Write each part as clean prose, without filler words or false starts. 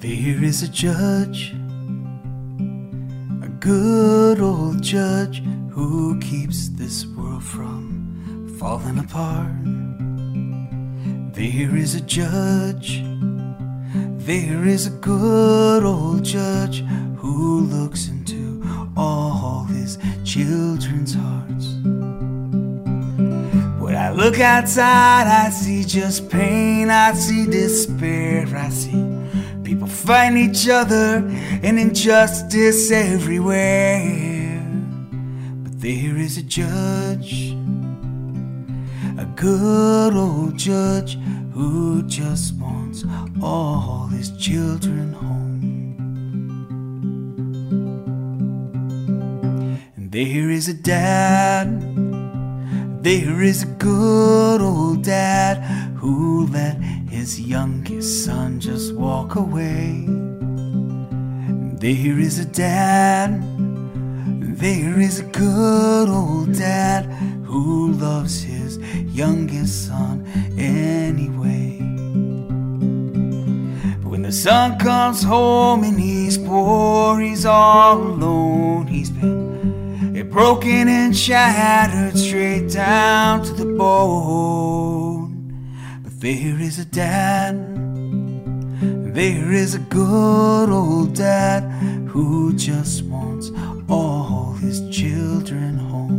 There is a judge, a good old judge, who keeps this world from falling apart. There is a judge, there is a good old judge, who looks into all his children's hearts. When I look outside, I see just pain, I see despair, I see people fighting each other and injustice everywhere. But there is a judge, a good old judge, who just wants all his children home. And there is a dad, there is a good old dad, who let his youngest son just walk away. And there is a dad, there is a good old dad, who loves his youngest son anyway. But when the son comes home and he's poor, he's all alone, he's been broken and shattered straight down to the bone. But there is a dad, there is a good old dad, who just wants all his children home.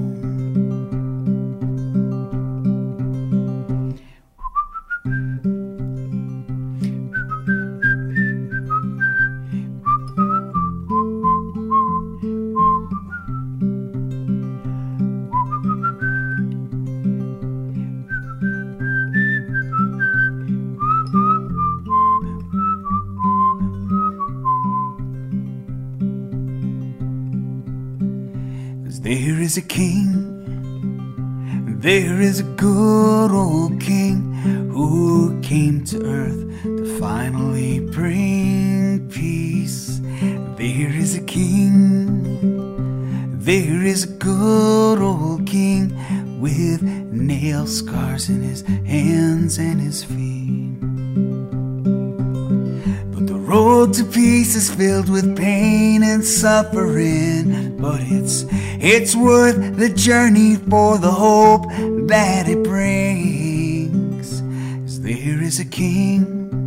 There is a king, there is a good old king, who came to earth to finally bring peace. There is a king, there is a good old king, with nail scars in his hands and his feet. But the road to peace is filled with pain and suffering, but it's worth the journey for the hope that it brings. 'Cause there is a king,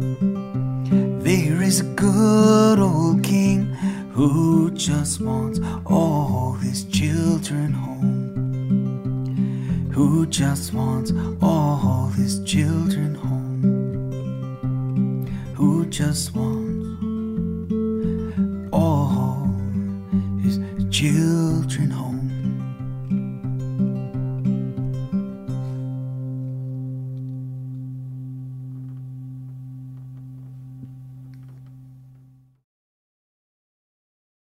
there is a good old king, who just wants all his children home. Who just wants all his children home. Who just wants all his children home.